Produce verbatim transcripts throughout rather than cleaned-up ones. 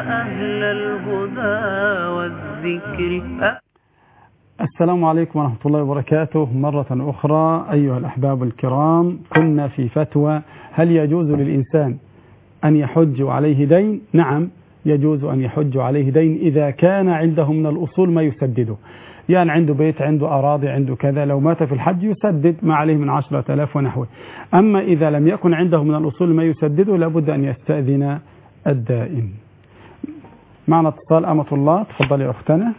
أهل الهدى والذكر. السلام عليكم ورحمة الله وبركاته. مرة أخرى أيها الأحباب الكرام، كنا في فتوى هل يجوز للإنسان أن يحج عليه دين؟ نعم، يجوز أن يحج عليه دين إذا كان عنده من الأصول ما يسدده، يعني عنده بيت، عنده أراضي، عنده كذا، لو مات في الحج يسدد ما عليه من عشرة آلاف ونحوه. أما إذا لم يكن عنده من الأصول ما يسدده لابد أن يستأذن الدائن. معنا اتصال. أمة الله، تفضلي يا أختنا.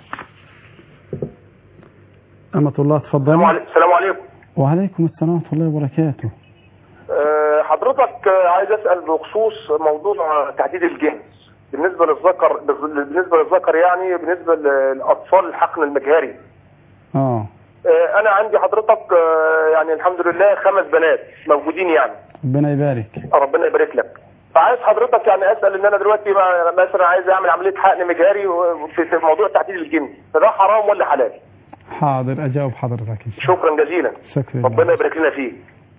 أمة الله تفضلي. السلام عليكم. وعليكم السلام ورحمة الله وبركاته. أه حضرتك عايز أسأل بخصوص موضوع تعديد الجنس بالنسبة للذكر، بالنسبة للذكر يعني بالنسبة للأطفال الحقن المجهري. اه أه أنا عندي حضرتك أه يعني الحمد لله خمس بنات موجودين يعني. ربنا يبارك. ربنا يبارك لك. فعايز حضرتك يعني أسأل إن أنا دلوقتي مثلا عايز أعمل عملية حقن مجهري في موضوع تعديد الجنس، فده حرام ولا حلال؟ حاضر، أجاوب حضرتك إن شاء الله. شكرا جزيلا. شكرا. ربنا يبارك لنا فيه.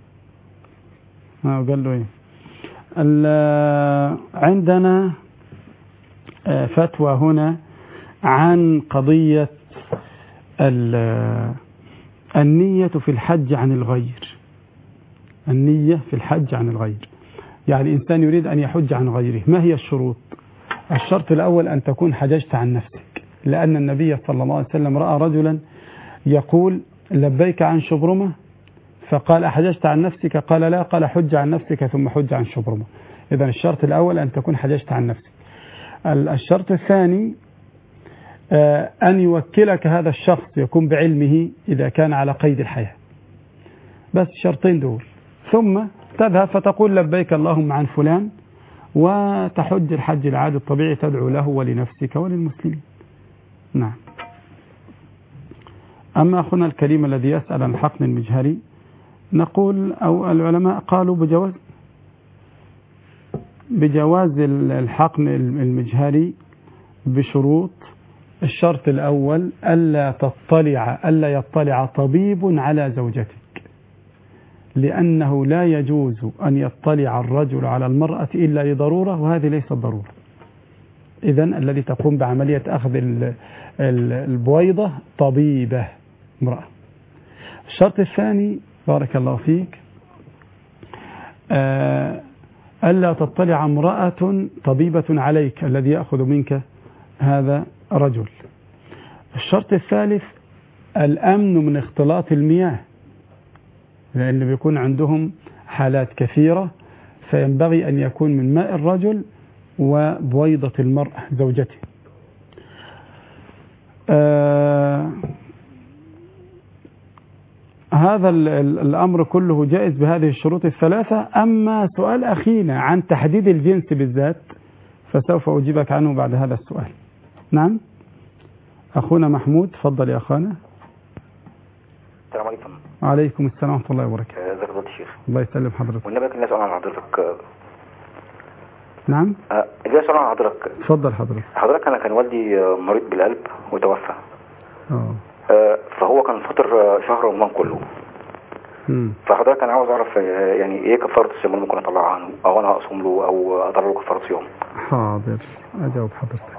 اه قال له ايه؟ عندنا فتوى هنا عن قضية النية في الحج عن الغير. النية في الحج عن الغير، يعني إنسان يريد أن يحج عن غيره، ما هي الشروط؟ الشرط الأول أن تكون حججت عن نفسك، لأن النبي صلى الله عليه وسلم رأى رجلا يقول لبيك عن شبرمة، فقال أحججت عن نفسك؟ قال لا، قال حج عن نفسك ثم حج عن شبرمة. إذا الشرط الأول أن تكون حججت عن نفسك. الشرط الثاني أن يوكلك هذا الشخص، يكون بعلمه إذا كان على قيد الحياة. بس الشرطين دول، ثم تذهب فتقول لبيك اللهم عن فلان، وتحج الحج العادي الطبيعي، تدعو له ولنفسك وللمسلمين. نعم. أما أخونا الكريم الذي يسأل عن الحقن المجهري، نقول أو العلماء قالوا بجواز بجواز الحقن المجهري بشروط. الشرط الأول ألا تطلع ألا يطلع طبيب على زوجتك، لأنه لا يجوز أن يطلع الرجل على المرأة إلا لضرورة، وهذه ليست ضرورة. إذن الذي تقوم بعملية أخذ البويضة طبيبة امرأة. الشرط الثاني بارك الله فيك ألا تطلع امرأة طبيبة عليك، الذي يأخذ منك هذا رجل. الشرط الثالث الأمن من اختلاط المياه، لأن بيكون عندهم حالات كثيرة، فينبغي أن يكون من ماء الرجل وبويضة المرأة زوجته. آه هذا الأمر كله جائز بهذه الشروط الثلاثة. أما سؤال أخينا عن تحديد الجنس بالذات فسوف أجيبك عنه بعد هذا السؤال. نعم أخونا محمود، تفضل يا أخانا. السلام عليكم. وعليكم السلام ورحمة الله وبركاته. ازيك يا فضيلة الشيخ؟ الله يسلم حضرتك. والنبي كان سؤال عن حضرتك. نعم جاي سؤال عن حضرتك. تفضل حضرتك. حضرتك أنا كان والدي مريض بالقلب وتوفى. اه فهو كان فطر شهر رمضان كله. امم فحضرتك انا عاوز اعرف يعني ايه كفاره الصيام اللي ممكن اطلعها عنه، او انا اصوم له او اضرب له كفاره صيام. حاضر، اجاوب حضرتك.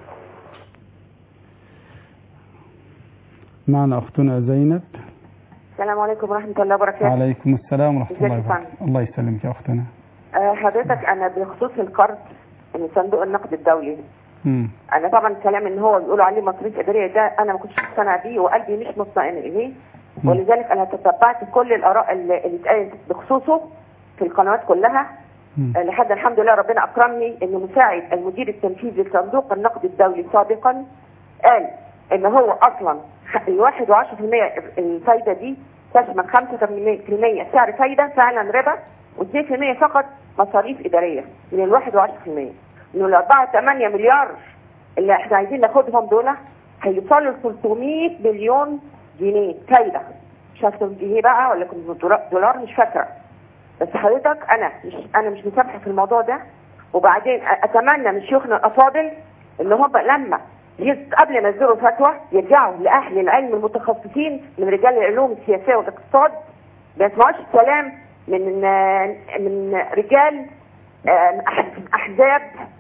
معنا اختنا زينب. السلام عليكم ورحمه الله وبركاته. وعليكم السلام ورحمه الله وبركاته. الله يسلمك يا اختنا. أه حضرتك انا بخصوص القرض من صندوق النقد الدولي، امم انا طبعا الكلام ان هو بيقولوا عليه مصاريف اداريه ده انا ما كنتش مقتنع بيه وقلبي مش مطمئن اليه، ولذلك انا تتبعت كل الاراء اللي اللي اتقالت بخصوصه في القنوات كلها. مم. لحد الحمد لله ربنا اكرمني ان مساعد المدير التنفيذي لصندوق النقد الدولي سابقا قال ان هو اصلا الواحد وعشرة في المية الفايده دي تشمل خمسة في المية سعر فايده فعلا ربا، واثنين في المية فقط مصاريف اداريه من الواحد وعشرة في المية. من الأربعة ثمانية مليار اللي احنا عايزين ناخدهم دول هيوصلوا ل ثلاثمية مليون جنيه فايده، مش عارفه جنيه بقى ولا دولار مش فاكره. بس حضرتك انا مش انا مش مسامحه في الموضوع ده. وبعدين اتمنى من شيوخنا الافاضل ان هم لما قبل ما يصدروا فتوى يرجعوا لاهل العلم المتخصصين من رجال العلوم السياسيه والاقتصاد، ما يسمعوش الكلام من من رجال احزاب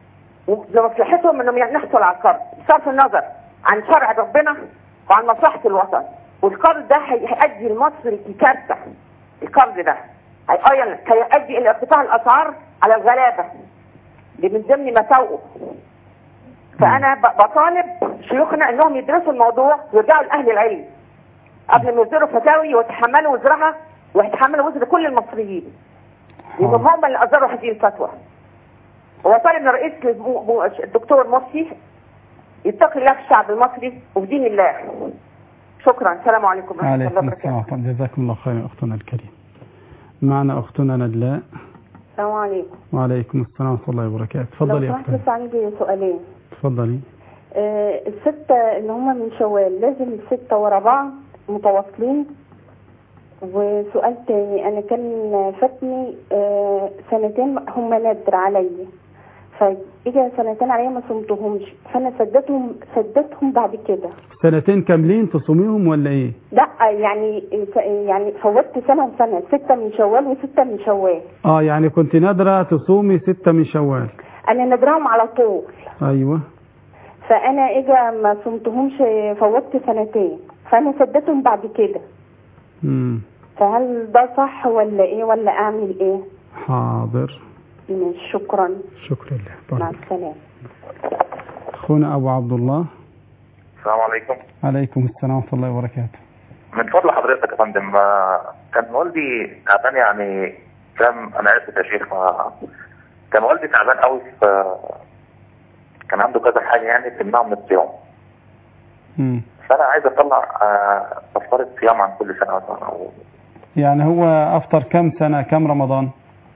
ومصلحتهم انهم يحصلوا على القرض بصرف النظر عن شرع ربنا وعن مصلحه الوطن. والقرض ده هيؤدي لمصر لكارثه. القرض ده هيؤدي الى ارتفاع الاسعار على الغلابه اللي من ضمن مساوئه. فانا بطالب شيوخنا انهم يدرسوا الموضوع ويرجعوا لاهل العلم قبل ما يصدروا فتاوي ويتحملوا وزرها ويتحملوا وزر كل المصريين. لانهم هم اللي اصدروا هذه الفتوى. هو طالب من رئيس الدكتور مرسي يتقي الله في الشعب المصري وفي دين الله. شكرا. السلام عليكم ورحمه الله وبركاته. جزاكم الله خيرا اختنا الكريم. معنا اختنا ندلاء. السلام عليكم. وعليكم السلام ورحمه الله وبركاته. تفضلي يا اختنا. بس عندي سؤالين. تفضلي. آه الستة اللي هم من شوال لازم الستة ورا بعض متواصلين؟ وسؤال تاني، انا كان فاتني آه سنتين هم نادر عليا، فاجا سنتين عليا ما صمتهمش، فانا سدتهم سدتهم بعد كده. سنتين كاملين تصوميهم ولا ايه؟ لا يعني يعني فوتت سنه وسنه، ستة من شوال وستة من شوال. اه يعني كنت نادره تصومي ستة من شوال. انا نادراهم على طول. ايوه. فانا اجا ما صمتهمش، فوتت سنتين، فانا سدتهم بعد كده. امم فهل ده صح ولا ايه ولا اعمل ايه؟ حاضر. شكرا. شكرا لله. مع السلامه. اخونا ابو عبد الله. السلام عليكم. عليكم السلام ورحمه الله وبركاته. من فضل حضرتك يا فندم، كان والدي تعبان يعني كان انا اسف يا شيخ، كان والدي تعبان قوي، في كان عنده كذا حاجه يعني تمنعه من الصيام. امم فانا عايز اطلع كفاره صيام عن كل سنه مثلا. يعني هو افطر كم سنه كم رمضان؟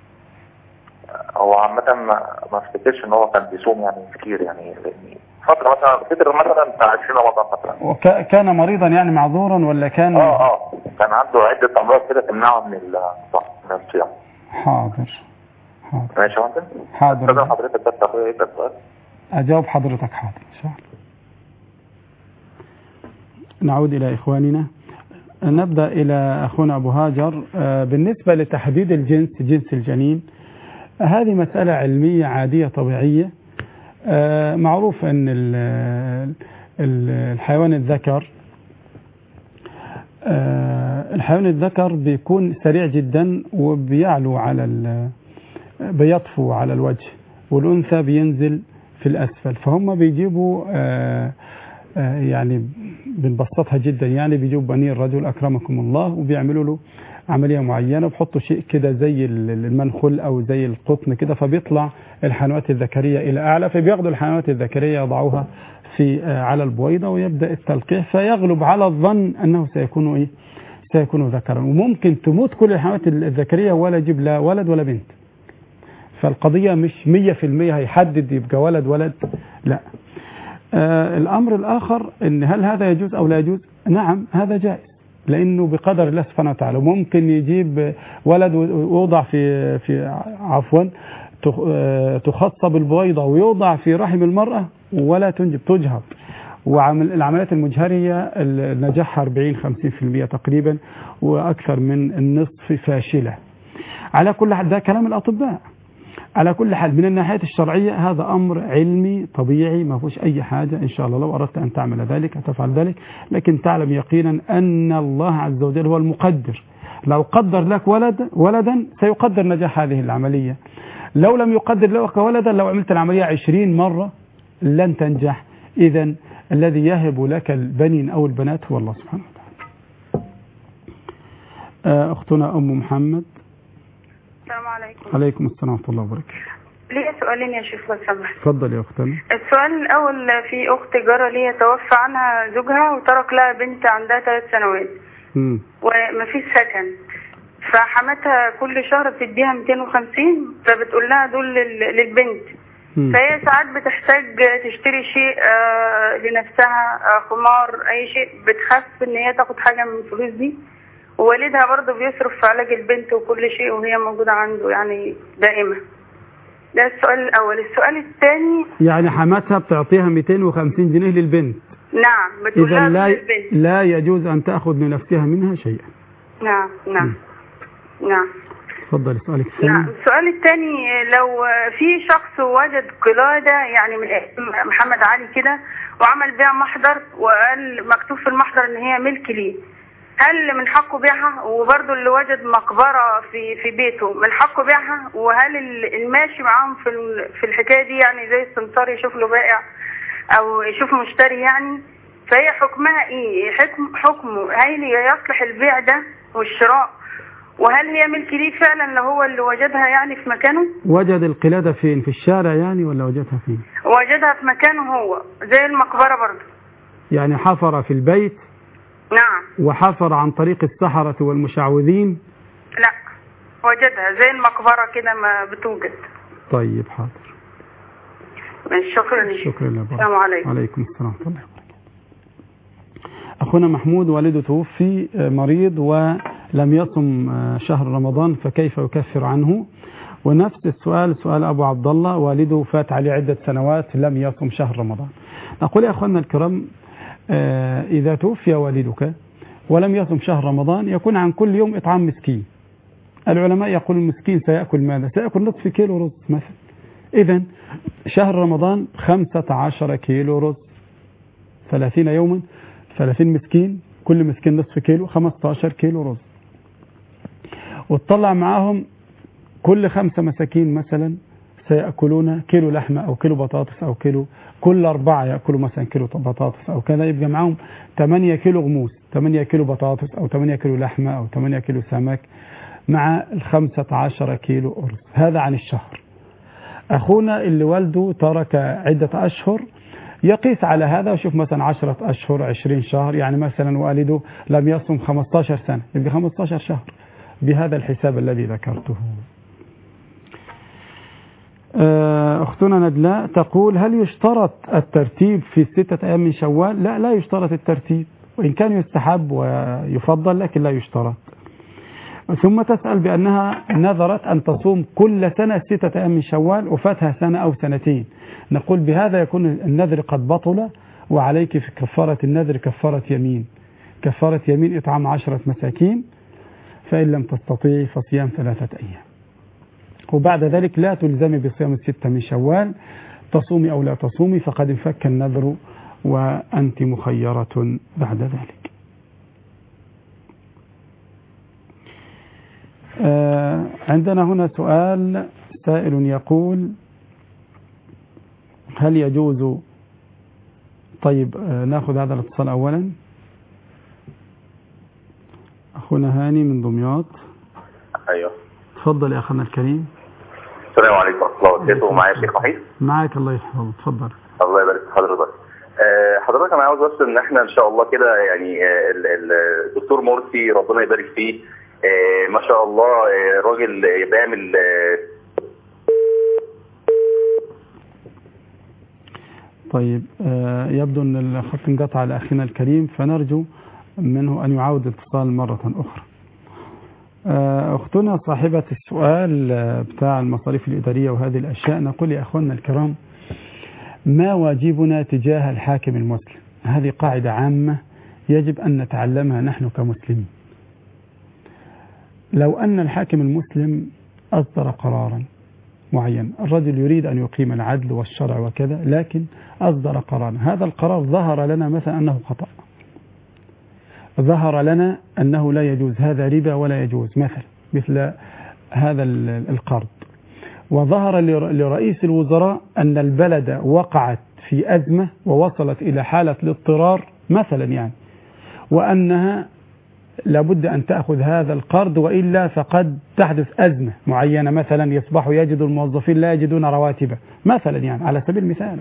هو عامه ما افتكرش ان هو كان بيصوم يعني كتير، يعني فتره مثلا فتره مثلا بتاع عشرين رمضان مثلا. وكان مريضا يعني معذورا ولا كان؟ اه اه كان عنده عده امراض كده تمنعه من من الصيام. حاضر حاضر. ماشي يا فندم. حاضر. استاذن حضرتك بس اخويا يسال سؤال. اجاوب حضرتك. حاضر ان شاء الله. نعود الى اخواننا. نبدا الى اخونا ابو هاجر. بالنسبه لتحديد الجنس جنس الجنين، هذه مساله علميه عاديه طبيعيه. معروف ان الحيوان الذكر الحيوان الذكر بيكون سريع جدا وبيعلو على بيطفو على الوجه، والانثى بينزل في الاسفل. فهم بيجيبوا يعني بنبسطها جدا، يعني بيجيبوا بني الرجل اكرمكم الله وبيعملوا له عمليه معينه وبحطوا شيء كده زي المنخل او زي القطن كده، فبيطلع الحيوانات الذكريه الى اعلى، فبياخدوا الحيوانات الذكريه يضعوها في على البويضه ويبدا التلقيح، فيغلب على الظن انه سيكون ايه؟ سيكون ذكرا. وممكن تموت كل الحيوانات الذكريه ولا يجيب لا ولد ولا بنت. فالقضيه مش مية في المية هيحدد يبقى ولد ولد، لا. آه الامر الاخر ان هل هذا يجوز او لا يجوز؟ نعم هذا جائز، لانه بقدر الله سبحانه وتعالى. ممكن يجيب ولد ويوضع في في عفوا تخصب البويضه ويوضع في رحم المراه ولا تنجب، تجهض. والعمليات المجهريه النجاح أربعين خمسين بالمئة تقريبا، واكثر من النصف فاشله. على كل حال ده كلام الاطباء. على كل حال من الناحيه الشرعيه هذا امر علمي طبيعي ما فيهوش اي حاجه. ان شاء الله لو اردت ان تعمل ذلك تفعل ذلك، لكن تعلم يقينا ان الله عز وجل هو المقدر. لو قدر لك ولد ولدا سيقدر نجاح هذه العمليه. لو لم يقدر لك ولدا، لو عملت العمليه عشرين مره لن تنجح. اذا الذي يهب لك البنين او البنات هو الله سبحانه وتعالى. اختنا ام محمد. السلام عليكم. عليكم السلام ورحمه الله وبركاته. ليا سؤالين يا شيخ لو سمحت. اتفضل يا اختنا. السؤال الاول، في اخت جاره ليا توفى عنها زوجها وترك لها بنت عندها ثلاث سنوات امم ومفيش سكن، فحماتها كل شهر بتديها مئتين وخمسين، فبتقول لها دول للبنت. مم. فهي ساعات بتحتاج تشتري شيء آه لنفسها، آه خمار، اي شيء، بتخاف ان هي تاخد حاجه من الفلوس دي، ووالدها برضه بيصرف في علاج البنت وكل شيء وهي موجوده عنده يعني دائما. ده السؤال الاول. السؤال الثاني، يعني حماتها بتعطيها مئتين وخمسين جنيه للبنت. نعم بتقول لها لا للبنت. لا يجوز ان تاخذ لنفسها منها شيئا. نعم نعم م. نعم. اتفضل سؤالك الثاني. نعم، السؤال الثاني، لو في شخص وجد قلادة يعني من محمد علي كده وعمل بيها محضر وقال مكتوب في المحضر ان هي ملك ليه، هل من حقه بيعها؟ وبرضه اللي وجد مقبرة في في بيته من حقه بيعها؟ وهل الماشي معاهم في في الحكاية دي يعني زي السمسار يشوف له بائع او يشوف مشتري يعني، فهي حكمها ايه؟ حكم حكمه هل يصلح البيع ده والشراء؟ وهل هي ملك ليه فعلا لو هو اللي وجدها يعني في مكانه؟ وجد القلادة فين؟ في الشارع يعني ولا وجدها فين؟ وجدها في مكانه هو زي المقبرة برضه. يعني حفر في البيت؟ نعم. وحفر عن طريق السحرة والمشعوذين؟ لا، وجدها زي المقبرة كده ما بتوجد. طيب حاضر. شكرا لك. شكرا لك. السلام عليكم. وعليكم السلام ورحمة الله وبركاته. أخونا محمود والده توفي مريض ولم يصم شهر رمضان، فكيف يكفر عنه؟ ونفس السؤال سؤال أبو عبد الله، والده فات عليه عدة سنوات لم يصم شهر رمضان. نقول يا أخواننا الكرام، إذا توفي والدك ولم يصم شهر رمضان يكون عن كل يوم إطعام مسكين. العلماء يقول المسكين سيأكل ماذا؟ سيأكل نصف كيلو رز مثلا. إذن شهر رمضان خمسة عشر كيلو رز، ثلاثين يوما ثلاثين مسكين، كل مسكين نصف كيلو، خمسة عشر كيلو رز. وتطلع معاهم كل خمسة مساكين مثلا سيأكلون كيلو لحمة أو كيلو بطاطس أو كيلو، كل أربعة يأكلوا مثلا كيلو بطاطس أو كذا، يبقى معاهم ثمانية كيلو غموس، ثمانية كيلو بطاطس أو ثمانية كيلو لحمة أو ثمانية كيلو سمك مع الخمسة عشر كيلو أرز. هذا عن الشهر. أخونا اللي والده ترك عدة أشهر يقيس على هذا وشوف مثلا عشرة أشهر عشرين شهر، يعني مثلا والده لم يصم خمسة عشر سنة يبقى خمسة عشر شهر بهذا الحساب الذي ذكرته. أختنا ندلاء تقول هل يشترط الترتيب في ستة أيام من شوال؟ لا، لا يشترط الترتيب، وإن كان يستحب ويفضل لكن لا يشترط. ثم تسأل بأنها نذرت أن تصوم كل سنة ستة أيام من شوال وفاتها سنة أو سنتين، نقول بهذا يكون النذر قد بطل، وعليك في كفارة النذر كفارة يمين، كفارة يمين إطعام عشرة مساكين، فإن لم تستطيعي فصيام ثلاثة أيام. وبعد ذلك لا تلزمي بصيام الستة من شوال، تصومي أو لا تصومي فقد انفك النذر وأنت مخيرة بعد ذلك. آه عندنا هنا سؤال سائل يقول هل يجوز، طيب آه ناخذ هذا الاتصال أولا. أخونا هاني من دمياط. أيوه تفضل يا أخونا الكريم. السلام عليكم ورحمة الله وبركاته. معايا الشيخ وحيد. معاك الله يحفظك، تفضل. الله يبارك في حضرتك. أه حضرتك انا عاوز بس ان احنا ان شاء الله كده يعني أه الدكتور مرسي ربنا يبارك فيه أه ما شاء الله أه راجل بيعمل أه طيب أه يبدو ان الخط انقطع على اخينا الكريم، فنرجو منه ان يعاود الاتصال مرة اخرى. أختنا صاحبة السؤال بتاع المصاريف الإدارية وهذه الأشياء، نقول يا أخواننا الكرام ما واجبنا تجاه الحاكم المسلم؟ هذه قاعدة عامة يجب أن نتعلمها نحن كمسلمين. لو أن الحاكم المسلم أصدر قرارا معين، الرجل يريد أن يقيم العدل والشرع وكذا، لكن أصدر قرارا، هذا القرار ظهر لنا مثلا أنه خطأ، ظهر لنا أنه لا يجوز، هذا ربا ولا يجوز مثلا، مثل هذا القرض، وظهر لرئيس الوزراء أن البلد وقعت في أزمة ووصلت إلى حالة الاضطرار مثلا يعني، وأنها لابد أن تأخذ هذا القرض وإلا فقد تحدث أزمة معينة، مثلا يصبح يجد الموظفين لا يجدون رواتب مثلا يعني على سبيل المثال.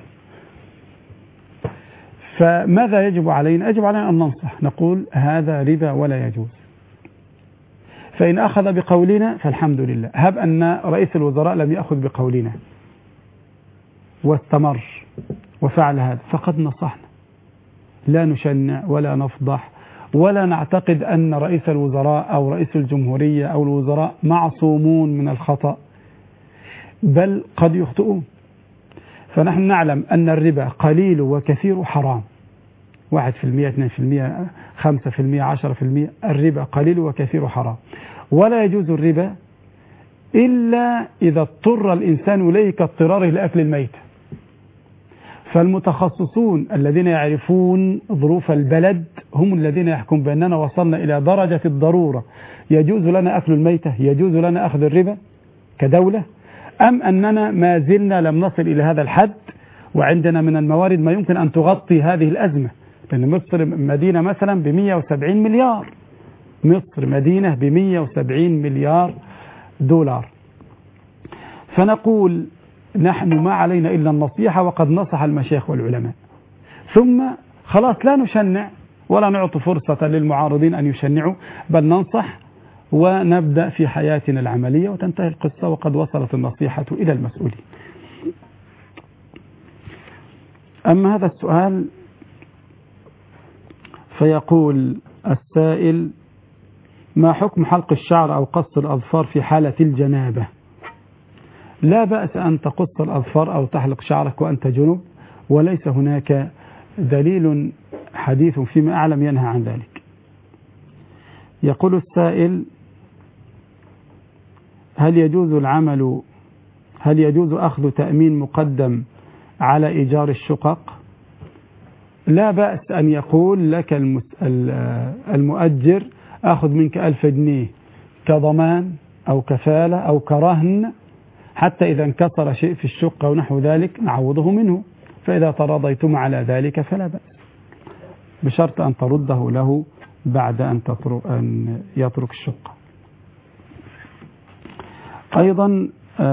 فماذا يجب علينا؟ يجب علينا أن ننصح، نقول هذا ربا ولا يجوز. فإن أخذ بقولنا فالحمد لله، هب أن رئيس الوزراء لم يأخذ بقولنا واستمر وفعل هذا فقد نصحنا، لا نشنع ولا نفضح ولا نعتقد أن رئيس الوزراء أو رئيس الجمهورية أو الوزراء معصومون من الخطأ، بل قد يخطئون. فنحن نعلم أن الربا قليل وكثير حرام، واحد في المئة اثنين في المئة خمسة في المئة عشرة في المئة، الربا قليل وكثير حرام، ولا يجوز الربا إلا إذا اضطر الإنسان إليه كاضطراره لأكل الميتة. فالمتخصصون الذين يعرفون ظروف البلد هم الذين يحكم بأننا وصلنا إلى درجة الضرورة يجوز لنا أكل الميتة، يجوز لنا أخذ الربا كدولة، أم أننا ما زلنا لم نصل إلى هذا الحد وعندنا من الموارد ما يمكن أن تغطي هذه الأزمة. لأن مصر مدينة مثلا ب مئة وسبعين مليار، مصر مدينة ب مئة وسبعين مليار دولار. فنقول نحن ما علينا إلا النصيحة، وقد نصح المشايخ والعلماء. ثم خلاص لا نشنع ولا نعطي فرصة للمعارضين أن يشنعوا، بل ننصح ونبدأ في حياتنا العملية وتنتهي القصة، وقد وصلت النصيحة إلى المسؤولين. أما هذا السؤال فيقول السائل: ما حكم حلق الشعر أو قص الأظفار في حالة الجنابة؟ لا بأس أن تقص الأظفار أو تحلق شعرك وأنت جنب، وليس هناك دليل حديث فيما أعلم ينهى عن ذلك. يقول السائل: هل يجوز العمل هل يجوز أخذ تأمين مقدم على إيجار الشقق؟ لا بأس أن يقول لك المؤجر أخذ منك ألف جنيه كضمان أو كفالة أو كرهن، حتى إذا انكسر شيء في الشقة ونحو ذلك نعوضه منه، فإذا تراضيتم على ذلك فلا بأس، بشرط أن ترده له بعد أن, أن يترك الشقة. أيضا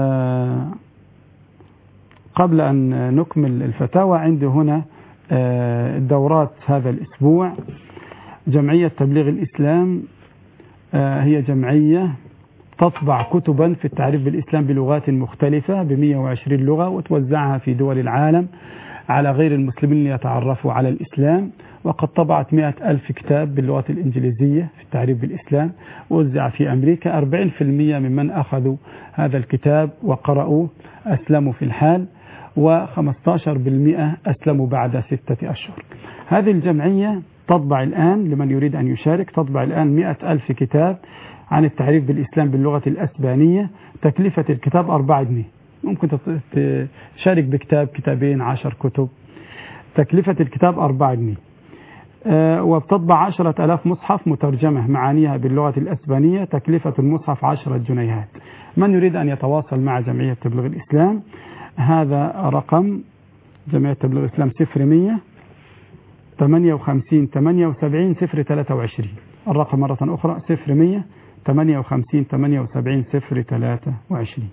قبل أن نكمل الفتاوى، عندي هنا الدورات هذا الأسبوع. جمعية تبليغ الإسلام هي جمعية تطبع كتبا في التعريف بالإسلام بلغات مختلفة ب مئة وعشرين لغة، وتوزعها في دول العالم على غير المسلمين ليتعرفوا على الإسلام. وقد طبعت مئة ألف كتاب باللغة الإنجليزية في التعريف بالإسلام، ووزع في أمريكا. أربعين بالمئة ممن أخذوا هذا الكتاب وقرأوا أسلموا في الحال، وخمسة عشر بالمئة أسلموا بعد ستة أشهر. هذه الجمعية تطبع الآن، لمن يريد أن يشارك، تطبع الآن مئة ألف كتاب عن التعريف بالإسلام باللغة الأسبانية. تكلفة الكتاب أربعة جنيه، ممكن تشارك بكتاب كتابين عشر كتب. تكلفة الكتاب أربعة جنيه. أه وبتطبع عشرة ألاف مصحف مترجمة معانيها باللغة الأسبانية. تكلفة المصحف عشرة جنيهات. من يريد أن يتواصل مع جمعية تبليغ الإسلام، هذا رقم جمعية تبليغ الإسلام: صفر مية ثمانية وخمسين ثمانية وسبعين صفر ثلاثة وعشرين. الرقم مرة أخرى: صفر مية ثمانية وخمسين ثمانية وسبعين صفر ثلاثة وعشرين.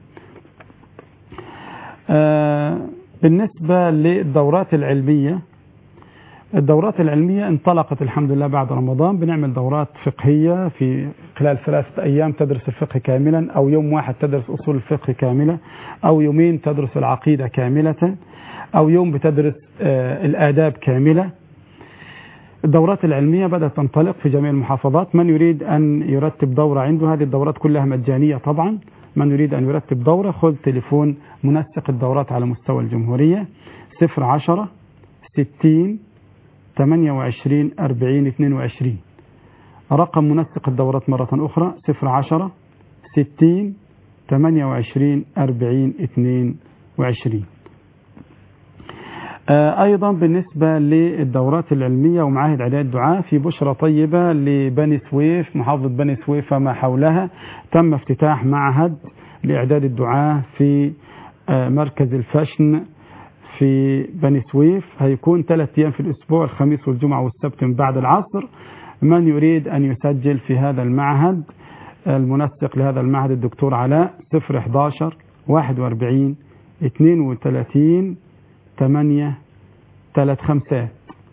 آه بالنسبة للدورات العلمية، الدورات العلمية انطلقت الحمد لله بعد رمضان. بنعمل دورات فقهية في خلال ثلاثة أيام تدرس الفقه كاملا، أو يوم واحد تدرس أصول الفقه كاملة، أو يومين تدرس العقيدة كاملة، أو يوم بتدرس آه الآداب كاملة. الدورات العلمية بدأت تنطلق في جميع المحافظات. من يريد أن يرتب دورة عنده، هذه الدورات كلها مجانية طبعا. من يريد أن يرتب دورة خذ تليفون منسق الدورات على مستوى الجمهورية: صفر عشرة ستين ثمانية وعشرين أربعين اثنين وعشرين. رقم منسق الدورات مرة أخرى: صفر عشرة ستين ثمانية وعشرين أربعين اثنين وعشرين. أيضا بالنسبة للدورات العلمية ومعاهد إعداد الدعاة، في بشرة طيبة لبني سويف، محافظة بني سويف وما حولها، تم افتتاح معهد لإعداد الدعاة في مركز الفشن في بني سويف. هيكون ثلاث أيام في الأسبوع، الخميس والجمعة والسبت من بعد العصر. من يريد أن يسجل في هذا المعهد، المنسق لهذا المعهد الدكتور علاء: صفر واحد واحد واحد وأربعين اثنين وثلاثين ثمانية ثلاث خمسات.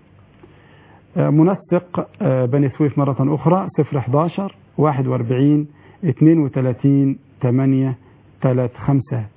منسق بني سويف مرة أخرى: صفر واحد واحد واحد وأربعين اثنين وثلاثين ثمانية ثلاث خمسات.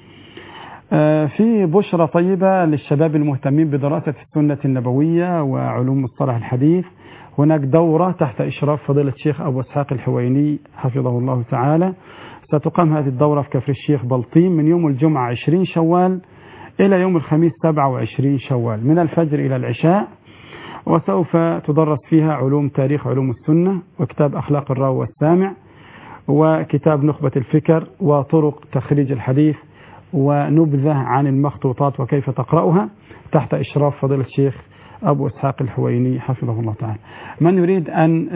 في بشرة طيبة للشباب المهتمين بدراسة السنة النبوية وعلوم مصطلح الحديث. هناك دورة تحت إشراف فضيلة الشيخ أبو إسحاق الحويني حفظه الله تعالى. ستقام هذه الدورة في كفر الشيخ بلطيم من يوم الجمعة عشرين شوال إلى يوم الخميس سبعة وعشرين شوال، من الفجر إلى العشاء. وسوف تدرس فيها علوم تاريخ علوم السنة، وكتاب أخلاق الراوي والسامع، وكتاب نخبة الفكر وطرق تخريج الحديث ونبذة عن المخطوطات وكيف تقرأها تحت إشراف فضيلة الشيخ أبو إسحاق الحويني حفظه الله تعالى. من يريد أن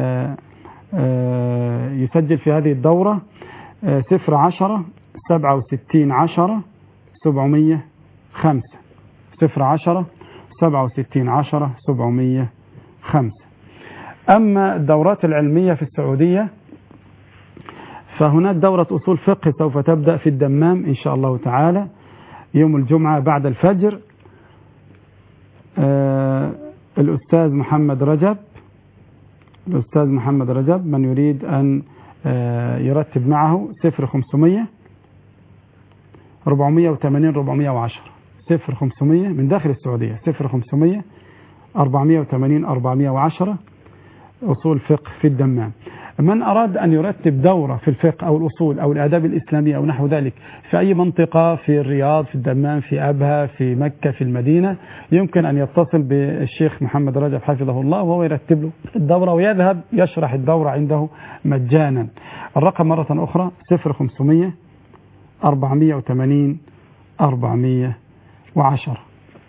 يسجل في هذه الدورة صفر عشرة سبعة وستين عشرة سبعمية خمسة صفر عشرة سبعة وستين عشرة سبعمية خمسة. أما الدورات العلمية في السعودية فهناك دورة أصول فقه سوف تبدأ في الدمام إن شاء الله تعالى يوم الجمعة بعد الفجر. آه الأستاذ محمد رجب الأستاذ محمد رجب من يريد أن آه يرتب معه صفر خمسمية أربعمية وثمانين أربعمية وعشرة صفر خمسمية من داخل السعودية صفر خمسمية أربعمية وثمانين أربعمية وعشرة أصول فقه في الدمام. من أراد أن يرتب دورة في الفقه أو الأصول أو الآداب الإسلامية أو نحو ذلك في أي منطقة في الرياض في الدمام في أبها في مكة في المدينة يمكن أن يتصل بالشيخ محمد رجب حفظه الله وهو يرتب له الدورة ويذهب يشرح الدورة عنده مجانا. الرقم مرة أخرى صفر خمسمية أربعمية وثمانين أربعمية وعشرة.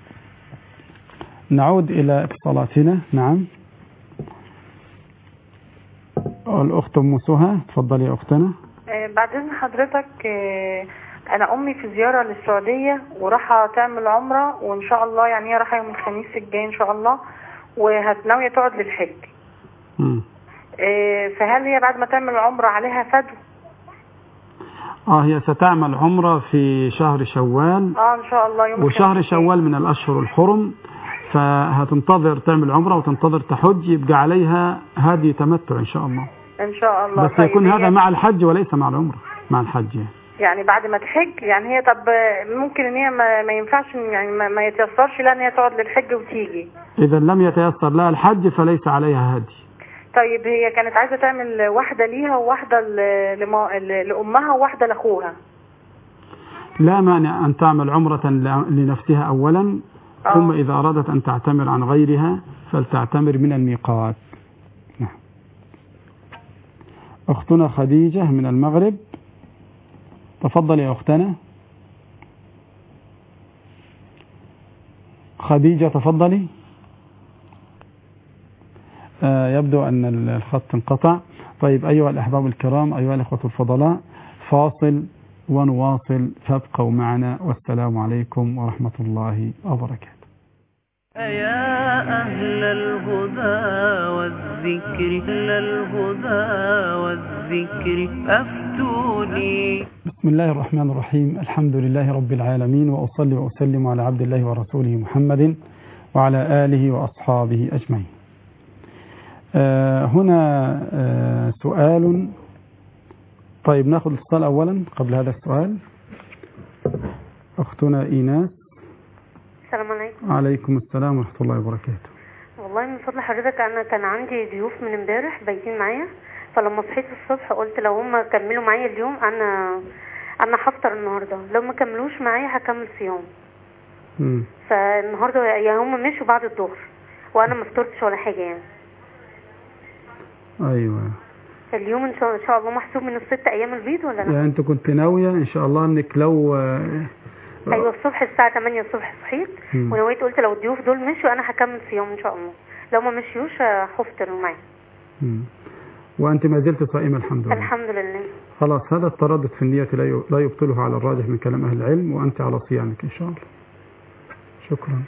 نعود إلى اتصالاتنا. نعم الأخت أم سهى تفضلي يا أختنا. بعد إذن حضرتك أنا أمي في زيارة للسعودية وراح تعمل عمرة وإن شاء الله يعني هي رايحة يوم الخميس الجاي إن شاء الله وهتناوية تقعد للحج. م. فهل هي بعد ما تعمل عمرة عليها فدو؟ آه هي ستعمل عمرة في شهر شوال. آه إن شاء الله يوم وشهر شوال من الأشهر الحرم فهتنتظر تعمل عمرة وتنتظر تحج يبقى عليها هذه تمتع إن شاء الله. إن شاء الله. بس يكون هذا مع الحج وليس مع العمرة مع الحج يعني. يعني بعد ما تحج يعني هي طب ممكن ان هي ما, ما ينفعش يعني ما, ما يتيسرش لها ان هي تقعد للحج وتيجي. إذا لم يتيسر لها الحج فليس عليها هدي. طيب هي كانت عايزة تعمل واحدة ليها وواحدة لأمها وواحدة لأخوها. لا مانع أن تعمل عمرة لنفسها أولا أوه. ثم إذا أرادت أن تعتمر عن غيرها فلتعتمر من الميقات. نعم. أختنا خديجة من المغرب تفضل يا أختنا خديجة تفضلي. آه يبدو أن الخط انقطع. طيب أيها الأحباب الكرام أيها الأخوة الفضلاء فاصل ونواصل فابقوا معنا والسلام عليكم ورحمة الله وبركاته. يا أهل الهدى والذكر أهل الهدى والذكر أفتوني. بسم الله الرحمن الرحيم الحمد لله رب العالمين وأصلي وأسلم على عبد الله ورسوله محمد وعلى آله وأصحابه أجمعين. آه هنا آه سؤال. طيب ناخذ الاتصال أولا قبل هذا السؤال. أختنا إيناس. السلام عليكم. عليكم السلام ورحمة الله وبركاته. والله من فضل حضرتك أنا كان عندي ضيوف من امبارح بايتين معايا فلما صحيت الصبح قلت لو هم كملوا معايا اليوم أنا أنا هفطر النهاردة لو ما كملوش معايا هكمل صيام. امم فالنهاردة يعني هم مشوا بعد الظهر وأنا ما فطرتش ولا حاجة يعني. أيوة. اليوم إن شاء, إن شاء الله محسوب من الست أيام البيض ولا لا؟ يعني أنت كنت ناوية إن شاء الله إنك لو أيوة الصبح الساعة ثمانية الصبح صحيت ونويت قلت لو الضيوف دول مشوا أنا هكمل صيام إن شاء الله لو ما مشيوش هفطر معايا. وأنت ما زلت صائمة الحمد لله. الحمد لله. خلاص هذا التردد في النية لا يبطله على الراجح من كلام أهل العلم وأنت على صيامك إن شاء الله. شكرا.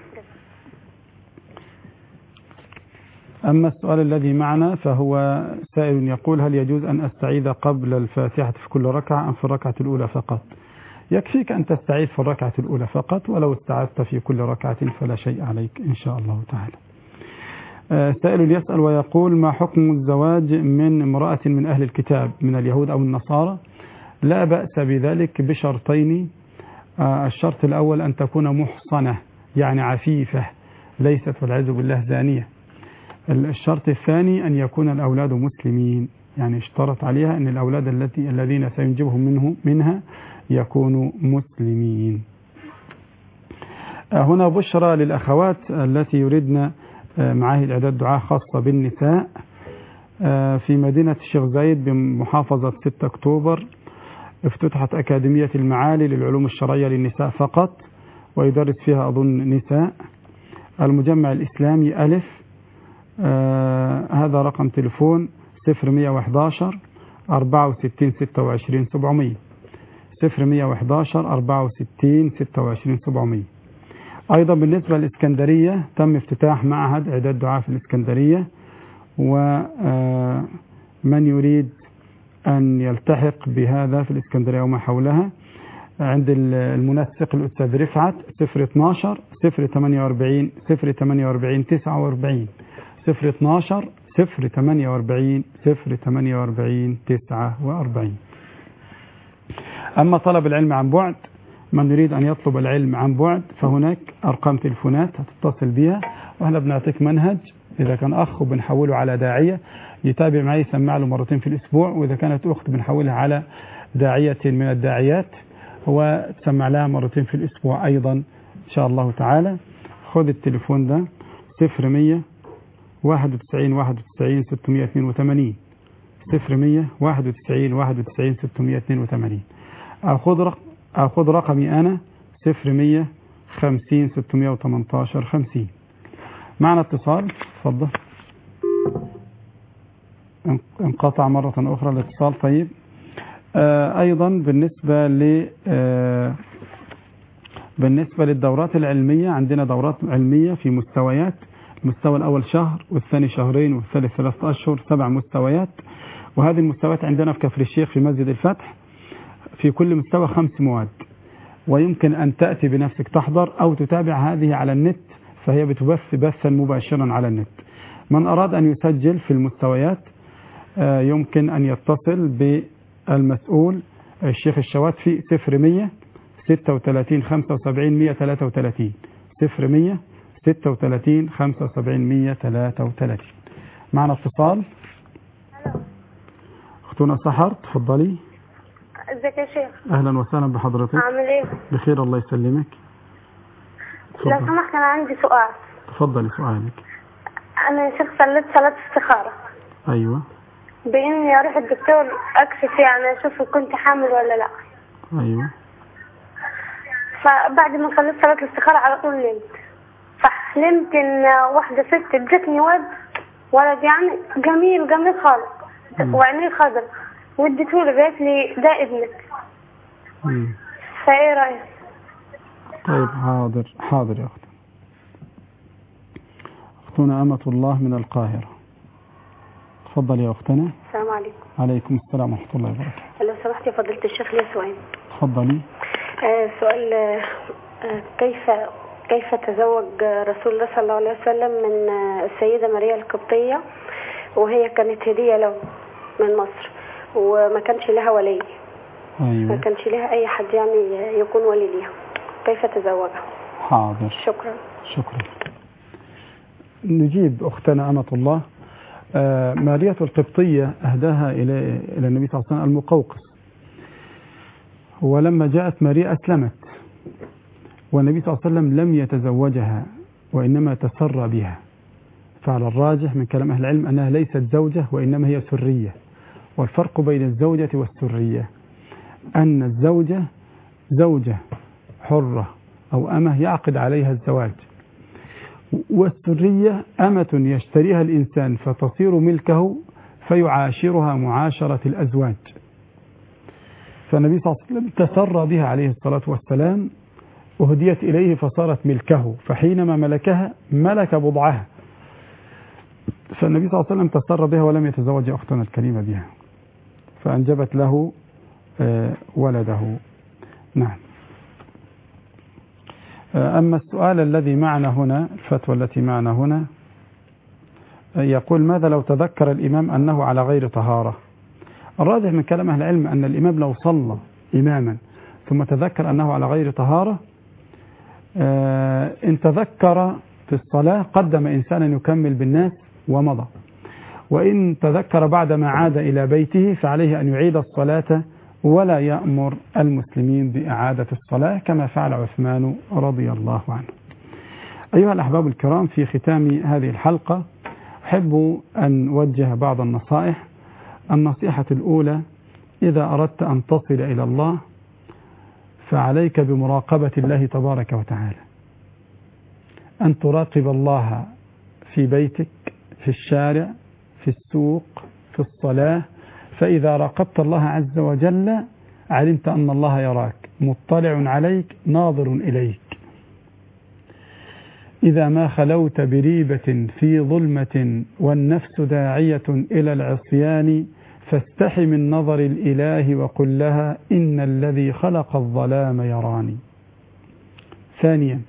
أما السؤال الذي معنا فهو سائل يقول هل يجوز أن أستعيذ قبل الفاتحة في كل ركعة أم في الركعة الأولى فقط؟ يكفيك أن تستعيذ في الركعة الأولى فقط ولو استعذت في كل ركعة فلا شيء عليك إن شاء الله تعالى. سائل يسأل ويقول ما حكم الزواج من امرأة من أهل الكتاب من اليهود أو النصارى؟ لا بأس بذلك بشرطين. الشرط الأول أن تكون محصنة يعني عفيفة ليست والعياذ بالله زانية. الشرط الثاني أن يكون الأولاد مسلمين يعني اشترط عليها أن الأولاد التي الذين سينجبهم منه منها يكونوا مسلمين. هنا بشرى للأخوات التي يريدن معاهد إعداد دعاء خاصة بالنساء. في مدينة الشيخ زايد بمحافظة ستة أكتوبر افتتحت أكاديمية المعالي للعلوم الشرعية للنساء فقط، ويدرس فيها أظن نساء. المجمع الإسلامي ألف، آه هذا رقم تليفون صفر مية وحداشر أربعة وستين ستة وعشرين سبعمية، صفر مية وحداشر أربعة وستين ستة وعشرين سبعمية. أيضا بالنسبة للإسكندرية تم افتتاح معهد إعداد دعاة في الإسكندرية، ومن يريد أن يلتحق بهذا في الإسكندرية وما حولها عند المنسق الأستاذ رفعت صفر اتناشر صفر تمانية وأربعين صفر تمانية وأربعين تسعة وأربعين، صفر اتناشر صفر تمانية وأربعين صفر تمانية وأربعين تسعة وأربعين. أما طلب العلم عن بعد، من يريد أن يطلب العلم عن بعد فهناك أرقام تلفونات هتتصل بها، وإحنا بنعطيك منهج إذا كان أخ وبنحوله على داعية يتابع معي يسمع له مرتين في الأسبوع، وإذا كانت أخت بنحولها على داعية من الداعيات وتسمع لها مرتين في الأسبوع أيضا إن شاء الله تعالى. خذ التليفون ده صفر مية واحد وتسعين واحد وتسعين ستمية اتنين وتمانين، صفر مية واحد وتسعين واحد وتسعين ستمية اتنين وتمانين. أخذ رق... أخذ رقمي أنا صفر مية خمسين ستمية وتمنتاشر خمسين. معنا اتصال، تفضل. انقطع مرة أخرى الاتصال. طيب آه أيضا بالنسبة ل آه بالنسبة للدورات العلمية، عندنا دورات علمية في مستويات. المستوى الأول شهر، والثاني شهرين، والثالث ثلاثة أشهر، سبع مستويات. وهذه المستويات عندنا في كفر الشيخ في مسجد الفتح، في كل مستوى خمس مواد، ويمكن أن تأتي بنفسك تحضر أو تتابع هذه على النت، فهي بتبث بثا مباشرا على النت. من أراد أن يسجل في المستويات يمكن أن يتصل بالمسؤول الشيخ الشواتفي صفر مية ستة وتلاتين خمسة وسبعين مية تلاتة وتلاتين، صفر مية ستة وتلاتين خمسة وسبعين مية تلاتة وتلاتين. معنا اتصال. أختنا سحر، تفضلي. ازيك يا شيخ؟ أهلا وسهلا بحضرتك. عامل ايه؟ بخير الله يسلمك. لو سمحت أنا عندي سؤال. تفضلي سؤالك. أنا يا شيخ صليت صلاة استخارة. أيوة. بإني أروح الدكتور أكشف يعني أشوف كنت حامل ولا لا. أيوة. فبعد ما صليت صلاة الاستخارة على طول نمت، فحلمت إن واحدة ست ادتني ولد ولد يعني جميل جميل خالص وعينيه خضر، واديته لي قالت لي ده ابنك. مم. فايه رأيك؟ طيب حاضر حاضر يا أخت. أختنا أمة الله من القاهرة، تفضل يا أختنا. السلام عليكم. عليكم السلام ورحمة الله وبركاته. لو سمحت يا فضيلة الشيخ لي سؤال. تفضلي. آه سؤال آه كيف كيف تزوج رسول الله صلى الله عليه وسلم من آه السيدة ماريا القبطية، وهي كانت هدية له من مصر وما كانش لها ولي. أيوة. ما كانش لها أي حد يعني يكون ولي ليها، كيف تزوجها؟ حاضر. شكرا. شكرا. نجيب أختنا أمة الله. آه مارية القبطية أهداها إلى إلى النبي صلى الله عليه وسلم المقوقس، ولما جاءت ماريا أسلمت، والنبي صلى الله عليه وسلم لم يتزوجها وإنما تسرى بها. فعلى الراجح من كلام أهل العلم أنها ليست زوجة وإنما هي سرية. والفرق بين الزوجة والسرية أن الزوجة زوجة حرة أو أمة يعقد عليها الزواج، والسرية أمة يشتريها الإنسان فتصير ملكه فيعاشرها معاشرة الأزواج. فالنبي صلى الله عليه وسلم تسرى بها عليه الصلاة والسلام، وهديت إليه فصارت ملكه، فحينما ملكها ملك بضعها. فالنبي صلى الله عليه وسلم تسرى بها ولم يتزوج أختنا الكريمة بها، فأنجبت له ولده. نعم. أما السؤال الذي معنا هنا، الفتوى التي معنا هنا، يقول ماذا لو تذكر الإمام أنه على غير طهارة؟ الراجح من كلام أهل العلم أن الإمام لو صلى إماما ثم تذكر أنه على غير طهارة، إن تذكر في الصلاة قدم إنسانا يكمل بالناس ومضى، وإن تذكر بعدما عاد إلى بيته فعليه أن يعيد الصلاة ولا يأمر المسلمين بإعادة الصلاة كما فعل عثمان رضي الله عنه. أيها الأحباب الكرام، في ختام هذه الحلقة أحب أن أوجه بعض النصائح. النصيحة الأولى: إذا أردت أن تصل إلى الله فعليك بمراقبة الله تبارك وتعالى، أن تراقب الله في بيتك، في الشارع، في السوق، في الصلاة. فإذا راقبت الله عز وجل علمت أن الله يراك، مطلع عليك، ناظر إليك. إذا ما خلوت بريبة في ظلمة والنفس داعية إلى العصيان فاستحي من نظر الإله وقل لها إن الذي خلق الظلام يراني. ثانيا،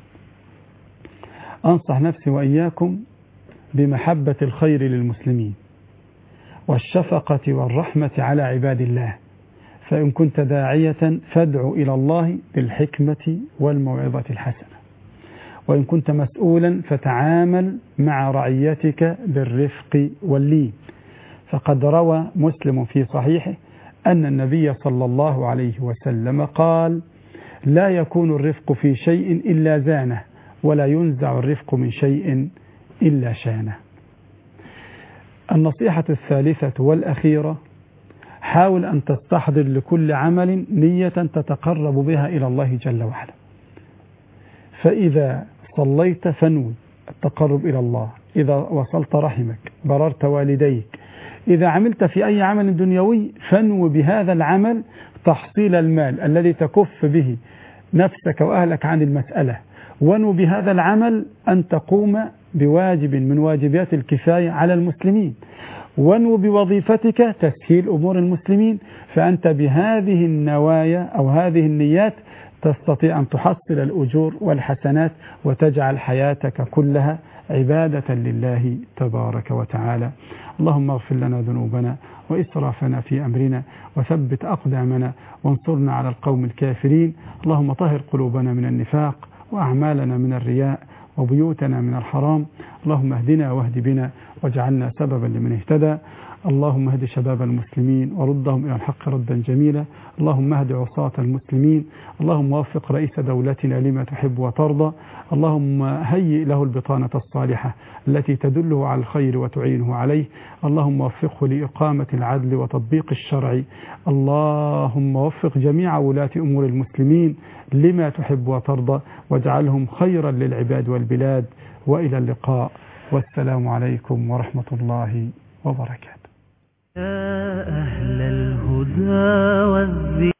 أنصح نفسي وإياكم بمحبة الخير للمسلمين والشفقة والرحمة على عباد الله. فإن كنت داعية فادع إلى الله بالحكمة والموعظة الحسنة، وإن كنت مسؤولا فتعامل مع رعيتك بالرفق واللين. فقد روى مسلم في صحيحه أن النبي صلى الله عليه وسلم قال: لا يكون الرفق في شيء إلا زانه، ولا ينزع الرفق من شيء إلا شانه. النصيحة الثالثة والأخيرة: حاول أن تستحضر لكل عمل نية تتقرب بها إلى الله جل وعلا. فإذا صليت فانوي التقرب إلى الله، إذا وصلت رحمك، بررت والديك، إذا عملت في أي عمل دنيوي فانوي بهذا العمل تحصيل المال الذي تكف به نفسك وأهلك عن المسألة، وانوي بهذا العمل أن تقوم بواجب من واجبات الكفاية على المسلمين، وانوي بوظيفتك تسهيل أمور المسلمين. فأنت بهذه النوايا أو هذه النيات تستطيع أن تحصل الأجور والحسنات وتجعل حياتك كلها عبادة لله تبارك وتعالى. اللهم اغفر لنا ذنوبنا وإسرافنا في أمرنا وثبت أقدامنا وانصرنا على القوم الكافرين. اللهم طهر قلوبنا من النفاق وأعمالنا من الرياء وبيوتنا من الحرام. اللهم اهدنا واهد بنا واجعلنا سببا لمن اهتدى. اللهم اهد شباب المسلمين وردهم إلى الحق ردا جميلا. اللهم اهد عصاة المسلمين. اللهم وفق رئيس دولتنا لما تحب وترضى. اللهم هيئ له البطانة الصالحة التي تدله على الخير وتعينه عليه. اللهم وفقه لإقامة العدل وتطبيق الشرع. اللهم وفق جميع ولاة أمور المسلمين لما تحب وترضى واجعلهم خيرا للعباد والبلاد. وإلى اللقاء، والسلام عليكم ورحمة الله وبركاته. يا أهل الهدى والذكر